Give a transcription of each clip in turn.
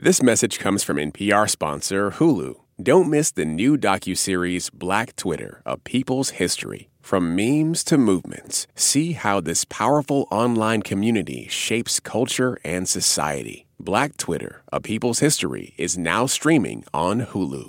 This message comes from NPR sponsor Hulu. Don't miss the new docuseries Black Twitter, A People's History. From memes to movements, see how this powerful online community shapes culture and society. Black Twitter, A People's History is now streaming on Hulu.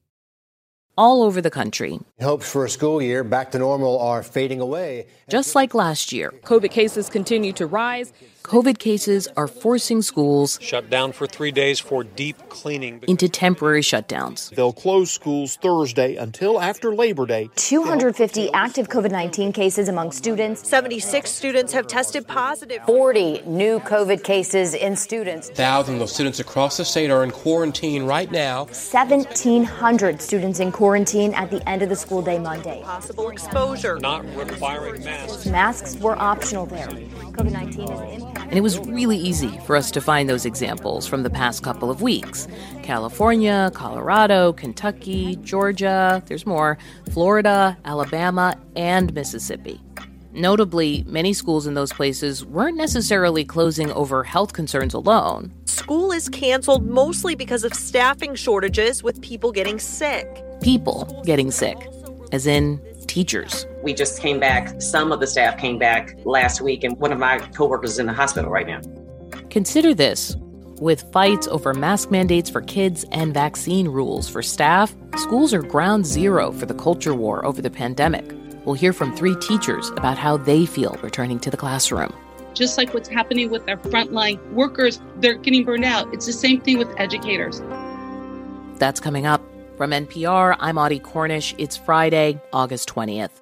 All over the country, hopes for a school year back to normal are fading away. Just like last year, COVID cases continue to rise. COVID cases are forcing schools shut down for 3 days for deep cleaning into temporary shutdowns. They'll close schools Thursday until after Labor Day. 250 active COVID-19 cases among students. 76 students have tested positive. 40 new COVID cases in students. Thousands of students across the state are in quarantine right now. 1,700 students in quarantine at the end of the school day Monday. Possible exposure. Not requiring masks. Masks were optional there. COVID-19 is impacting. And it was really easy for us to find those examples from the past couple of weeks. California, Colorado, Kentucky, Georgia, there's more, Florida, Alabama, and Mississippi. Notably, many schools in those places weren't necessarily closing over health concerns alone. School is canceled mostly because of staffing shortages with people getting sick. People getting sick, as in teachers. We just came back. Some of the staff came back last week, and one of my coworkers is in the hospital right now. Consider this. With fights over mask mandates for kids and vaccine rules for staff, schools are ground zero for the culture war over the pandemic. We'll hear from 3 teachers about how they feel returning to the classroom. Just like what's happening with our frontline workers, they're getting burned out. It's the same thing with educators. That's coming up. From NPR, I'm Audie Cornish. It's Friday, August 20th.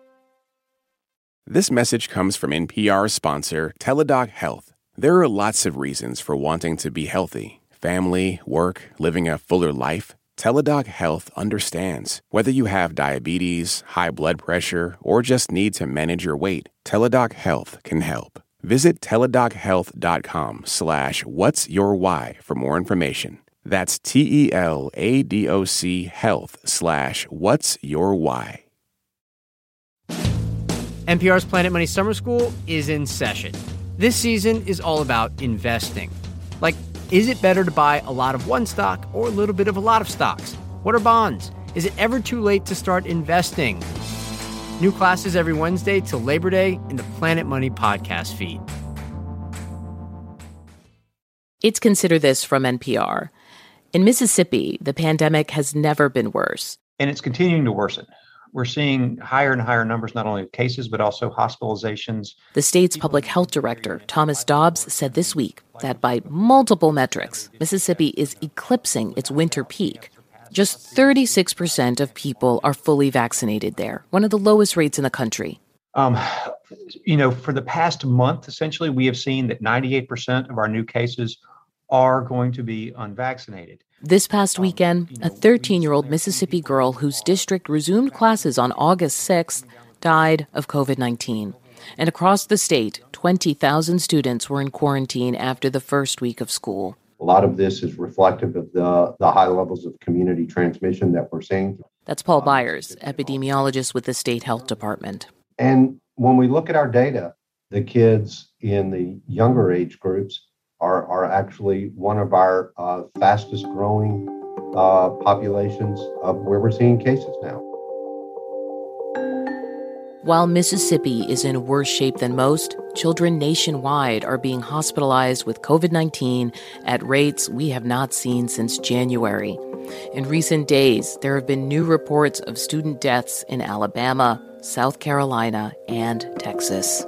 This message comes from NPR's sponsor, Teladoc Health. There are lots of reasons for wanting to be healthy. Family, work, living a fuller life. Teladoc Health understands. Whether you have diabetes, high blood pressure, or just need to manage your weight, Teladoc Health can help. Visit teladochealth.com/whatsyourwhy for more information. That's TELADOC health/whatsyourwhy. NPR's Planet Money Summer School is in session. This season is all about investing. Like, is it better to buy a lot of one stock or a little bit of a lot of stocks? What are bonds? Is it ever too late to start investing? New classes every Wednesday till Labor Day in the Planet Money podcast feed. It's Consider This from NPR. In Mississippi, the pandemic has never been worse. And it's continuing to worsen. We're seeing higher and higher numbers, not only of cases, but also hospitalizations. The state's public health director, Thomas Dobbs, said this week that by multiple metrics, Mississippi is eclipsing its winter peak. Just 36% of people are fully vaccinated there, one of the lowest rates in the country. For the past month, essentially, we have seen that 98% of our new cases are going to be unvaccinated. This past weekend, a 13-year-old Mississippi girl whose district resumed classes on August 6th died of COVID-19. And across the state, 20,000 students were in quarantine after the first week of school. A lot of this is reflective of the high levels of community transmission that we're seeing. That's Paul Byers, epidemiologist with the state health department. And when we look at our data, the kids in the younger age groups are actually one of our fastest growing populations of where we're seeing cases now. While Mississippi is in worse shape than most, children nationwide are being hospitalized with COVID-19 at rates we have not seen since January. In recent days, there have been new reports of student deaths in Alabama, South Carolina, and Texas.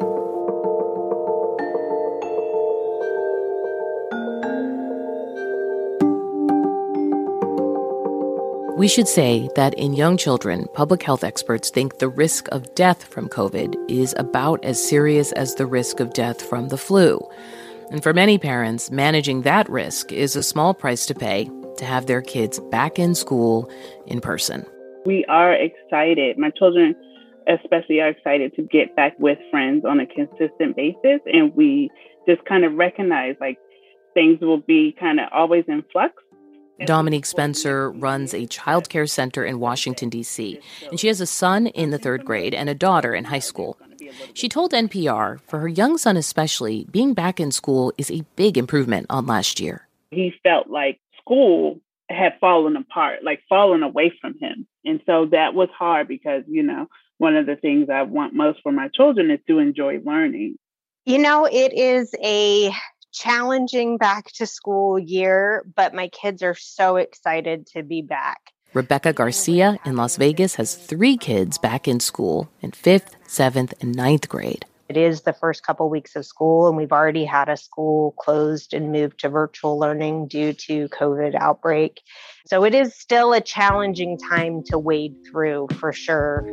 We should say that in young children, public health experts think the risk of death from COVID is about as serious as the risk of death from the flu. And for many parents, managing that risk is a small price to pay to have their kids back in school in person. We are excited. My children especially are excited to get back with friends on a consistent basis. And we just kind of recognize things will be kind of always in flux. Dominique Spencer runs a child care center in Washington, D.C., and she has a son in the 3rd grade and a daughter in high school. She told NPR, for her young son especially, being back in school is a big improvement on last year. He felt like school had fallen apart, like fallen away from him. And so that was hard because, one of the things I want most for my children is to enjoy learning. It is a challenging back to school year, but my kids are so excited to be back. Rebecca Garcia in Las Vegas has 3 kids back in school in 5th, 7th, and 9th grade. It is the first couple weeks of school, and we've already had a school closed and moved to virtual learning due to COVID outbreak. So it is still a challenging time to wade through, for sure.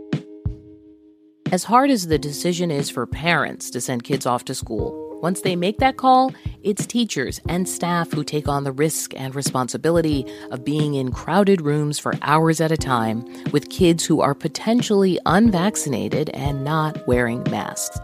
As hard as the decision is for parents to send kids off to school, once they make that call, it's teachers and staff who take on the risk and responsibility of being in crowded rooms for hours at a time with kids who are potentially unvaccinated and not wearing masks.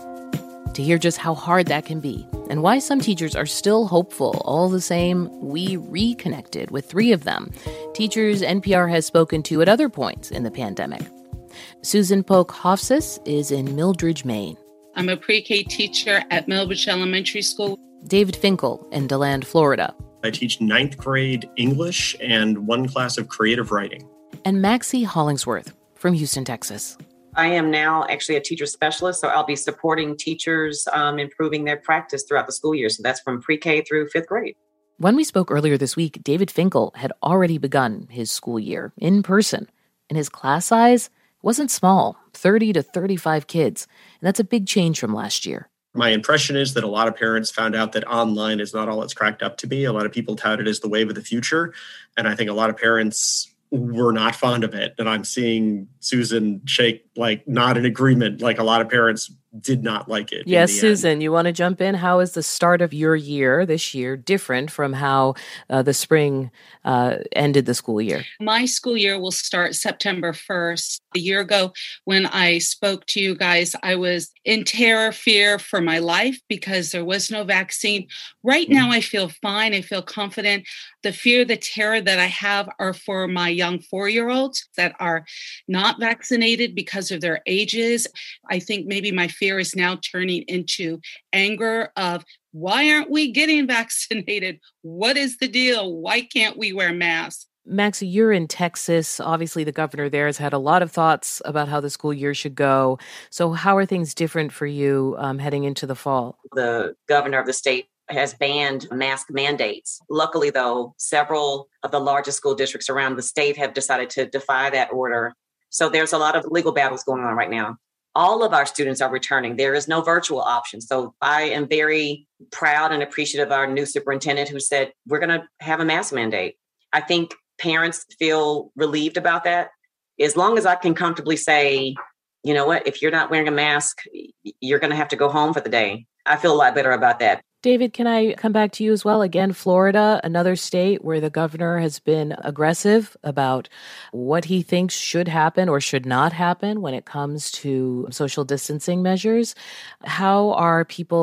To hear just how hard that can be and why some teachers are still hopeful, all the same, we reconnected with 3 of them, teachers NPR has spoken to at other points in the pandemic. Susan Polk Hofsis is in Mildridge, Maine. I'm a pre-K teacher at Millbridge Elementary School. David Finkel in DeLand, Florida. I teach 9th grade English and 1 class of creative writing. And Maxie Hollingsworth from Houston, Texas. I am now actually a teacher specialist, so I'll be supporting teachers improving their practice throughout the school year. So that's from pre-K through 5th grade. When we spoke earlier this week, David Finkel had already begun his school year in person, and his class size wasn't small, 30 to 35 kids, and that's a big change from last year. My impression is that a lot of parents found out that online is not all it's cracked up to be. A lot of people tout it as the wave of the future, and I think a lot of parents were not fond of it. And I'm seeing Susan shake, not in agreement, like a lot of parents did not like it. Yes, Susan, you want to jump in? How is the start of your year this year different from how the spring ended the school year? My school year will start September 1st. A year ago, when I spoke to you guys, I was in terror, fear for my life because there was no vaccine. Right now, I feel fine. I feel confident. The fear, the terror that I have are for my young 4-year-olds that are not vaccinated because of their ages. I think maybe my fear is now turning into anger of, why aren't we getting vaccinated? What is the deal? Why can't we wear masks? Maxie, you're in Texas. Obviously, the governor there has had a lot of thoughts about how the school year should go. So how are things different for you heading into the fall? The governor of the state has banned mask mandates. Luckily, though, several of the largest school districts around the state have decided to defy that order. So there's a lot of legal battles going on right now. All of our students are returning. There is no virtual option. So I am very proud and appreciative of our new superintendent who said, we're going to have a mask mandate. I think parents feel relieved about that. As long as I can comfortably say, you know what, if you're not wearing a mask, you're going to have to go home for the day. I feel a lot better about that. David, can I come back to you as well? Again, Florida, another state where the governor has been aggressive about what he thinks should happen or should not happen when it comes to social distancing measures. How are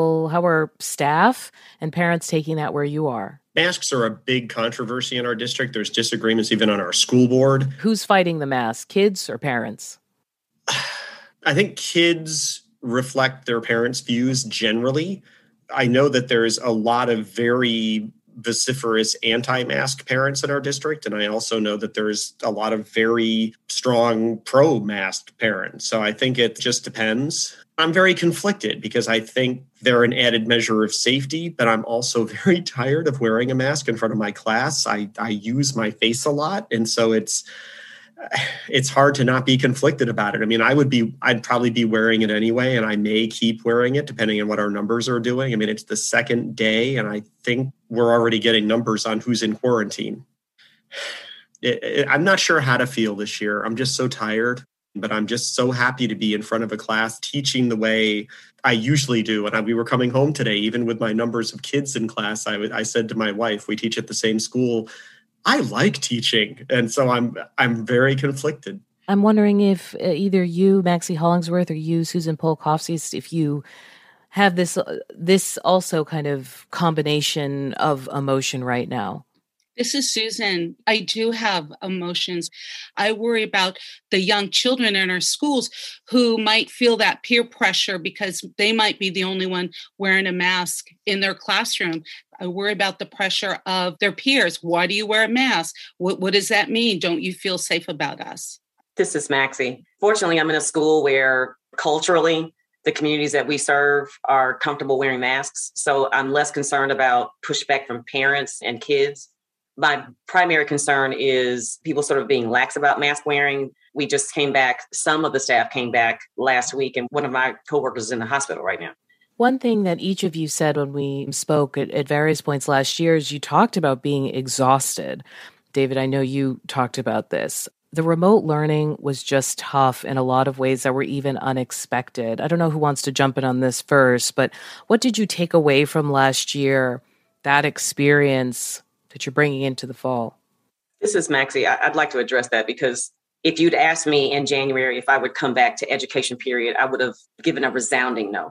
staff and parents taking that where you are? Masks are a big controversy in our district. There's disagreements even on our school board. Who's fighting the mask, kids or parents? I think kids reflect their parents' views generally. I know that there's a lot of very vociferous anti-mask parents in our district, and I also know that there's a lot of very strong pro-mask parents. So I think it just depends. I'm very conflicted because I think they're an added measure of safety, but I'm also very tired of wearing a mask in front of my class. I use my face a lot, and so it's hard to not be conflicted about it. I mean, I'd probably be wearing it anyway, and I may keep wearing it depending on what our numbers are doing. I mean, it's the second day, and I think we're already getting numbers on who's in quarantine. I'm not sure how to feel this year. I'm just so tired, but I'm just so happy to be in front of a class teaching the way I usually do. And we were coming home today, even with my numbers of kids in class. I said to my wife, we teach at the same school, I like teaching. And so I'm very conflicted. I'm wondering if either you, Maxie Hollingsworth, or you, Susan Polk Hofsis, if you have this also kind of combination of emotion right now. This is Susan. I do have emotions. I worry about the young children in our schools who might feel that peer pressure because they might be the only one wearing a mask in their classroom. I worry about the pressure of their peers. Why do you wear a mask? What does that mean? Don't you feel safe about us? This is Maxie. Fortunately, I'm in a school where culturally, the communities that we serve are comfortable wearing masks. So I'm less concerned about pushback from parents and kids. My primary concern is people sort of being lax about mask wearing. We just came back. Some of the staff came back last week, and one of my coworkers is in the hospital right now. One thing that each of you said when we spoke at various points last year is you talked about being exhausted. David, I know you talked about this. The remote learning was just tough in a lot of ways that were even unexpected. I don't know who wants to jump in on this first, but what did you take away from last year, that experience that you're bringing into the fall? This is Maxie. I'd like to address that because if you'd asked me in January if I would come back to education period, I would have given a resounding no.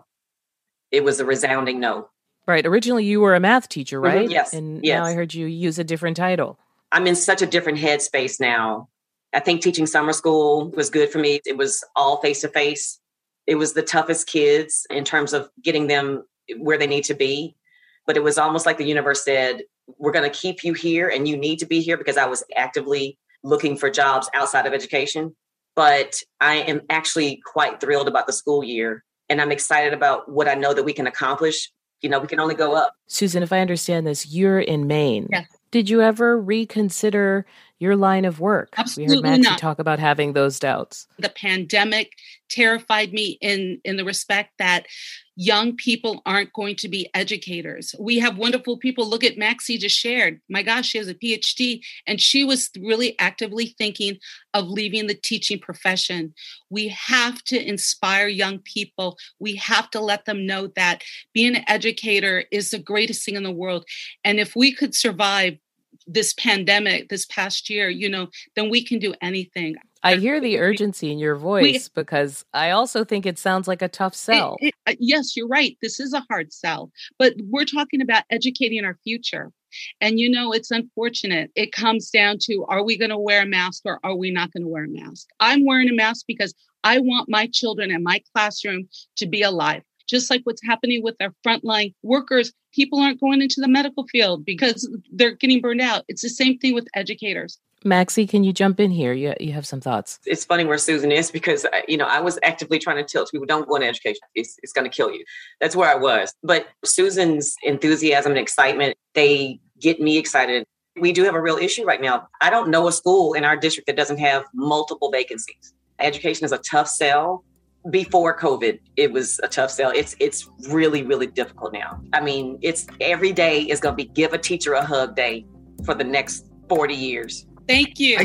It was a resounding no. Right. Originally, you were a math teacher, right? Mm-hmm. Yes. And yes. Now I heard you use a different title. I'm in such a different headspace now. I think teaching summer school was good for me. It was all face-to-face. It was the toughest kids in terms of getting them where they need to be. But it was almost like the universe said, we're going to keep you here and you need to be here, because I was actively looking for jobs outside of education. But I am actually quite thrilled about the school year. And I'm excited about what I know that we can accomplish. You know, we can only go up. Susan, if I understand this, you're in Maine. Yes. Did you ever reconsider your line of work? Absolutely we heard Maxie not. talk about having those doubts. The pandemic terrified me in the respect that young people aren't going to be educators. We have wonderful people. Look at Maxie just shared. My gosh, she has a PhD, and she was really actively thinking of leaving the teaching profession. We have to inspire young people. We have to let them know that being an educator is the greatest thing in the world. And if we could survive this pandemic this past year, then we can do anything. I hear the urgency in your voice because I also think it sounds like a tough sell. Yes, you're right. This is a hard sell, but we're talking about educating our future. And, it's unfortunate. It comes down to, are we going to wear a mask or are we not going to wear a mask? I'm wearing a mask because I want my children and my classroom to be alive. Just like what's happening with our frontline workers, people aren't going into the medical field because they're getting burned out. It's the same thing with educators. Maxie, can you jump in here? You have some thoughts. It's funny where Susan is because, I was actively trying to tell people, don't go into education. It's going to kill you. That's where I was. But Susan's enthusiasm and excitement, they get me excited. We do have a real issue right now. I don't know a school in our district that doesn't have multiple vacancies. Education is a tough sell. Before COVID, it was a tough sell. It's really, really difficult now. I mean, it's every day is going to be give a teacher a hug day for the next 40 years. Thank you.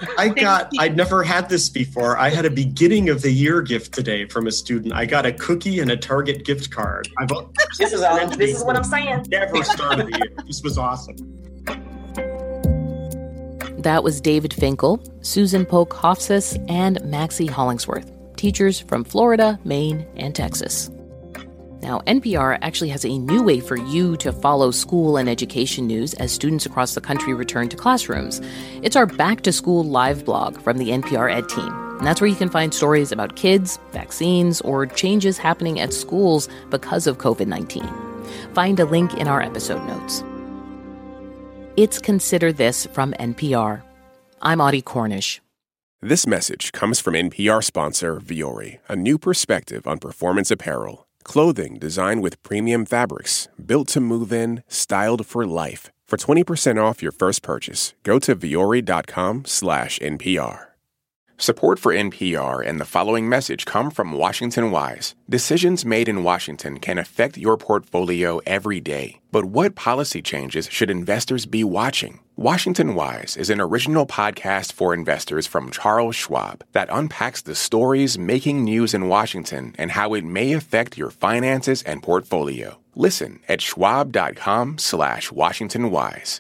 I'd never had this before. I had a beginning of the year gift today from a student. I got a cookie and a Target gift card. This is what I'm saying. Never started the year. This was awesome. That was David Finkel, Susan Polk-Hofsas, and Maxie Hollingsworth, teachers from Florida, Maine, and Texas. Now, NPR actually has a new way for you to follow school and education news as students across the country return to classrooms. It's our Back to School live blog from the NPR Ed team. And that's where you can find stories about kids, vaccines, or changes happening at schools because of COVID-19. Find a link in our episode notes. It's Consider This from NPR. I'm Audie Cornish. This message comes from NPR sponsor Vuori, a new perspective on performance apparel. Clothing designed with premium fabrics, built to move in, styled for life. For 20% off your first purchase, go to vuori.com/NPR. Support for NPR and the following message come from Washington Wise. Decisions made in Washington can affect your portfolio every day. But what policy changes should investors be watching? Washington Wise is an original podcast for investors from Charles Schwab that unpacks the stories making news in Washington and how it may affect your finances and portfolio. Listen at schwab.com/WashingtonWise.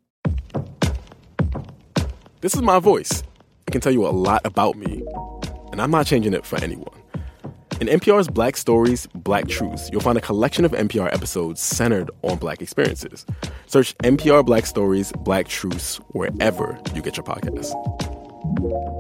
This is my voice. It can tell you a lot about me, and I'm not changing it for anyone. In NPR's Black Stories, Black Truths, you'll find a collection of NPR episodes centered on Black experiences. Search NPR Black Stories, Black Truths wherever you get your podcasts.